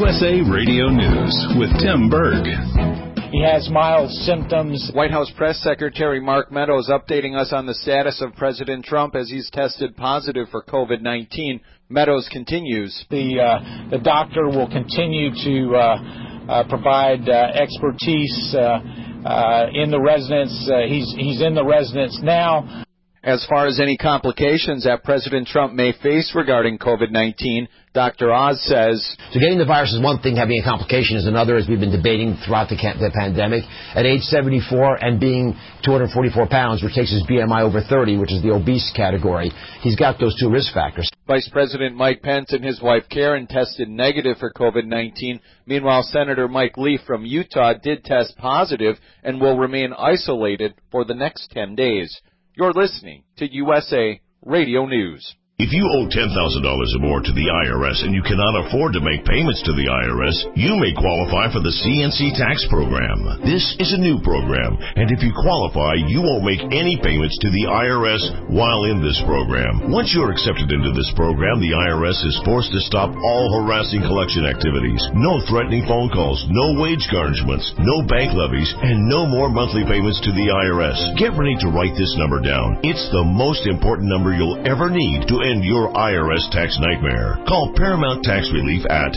USA Radio News with Tim Berg. He has mild symptoms. White House Press Secretary Mark Meadows updating us on the status of President Trump as he's tested positive for COVID-19. Meadows continues. The doctor will continue to provide expertise in the residence. He's in the residence now. As far as any complications that President Trump may face regarding COVID-19, Dr. Oz says, So getting the virus is one thing, having a complication is another, as we've been debating throughout the pandemic. At age 74 and being 244 pounds, which takes his BMI over 30, which is the obese category, he's got those two risk factors. Vice President Mike Pence and his wife Karen tested negative for COVID-19. Meanwhile, Senator Mike Lee from Utah did test positive and will remain isolated for the next 10 days. You're listening to USA Radio News. If you owe $10,000 or more to the IRS and you cannot afford to make payments to the IRS, you may qualify for the CNC tax program. This is a new program, and if you qualify, you won't make any payments to the IRS while in this program. Once you're accepted into this program, the IRS is forced to stop all harassing collection activities. No threatening phone calls, no wage garnishments, no bank levies, and no more monthly payments to the IRS. Get ready to write this number down. It's the most important number you'll ever need to end your IRS tax nightmare. Call Paramount Tax Relief at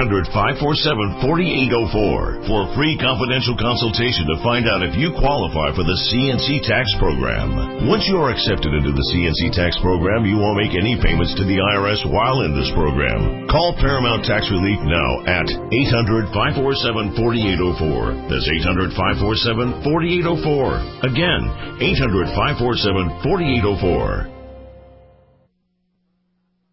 800-547-4804 for a free confidential consultation to find out if you qualify for the CNC tax program. Once you are accepted into the CNC tax program, you won't make any payments to the IRS while in this program. Call Paramount Tax Relief now at 800-547-4804. That's 800-547-4804. Again, 800-547-4804.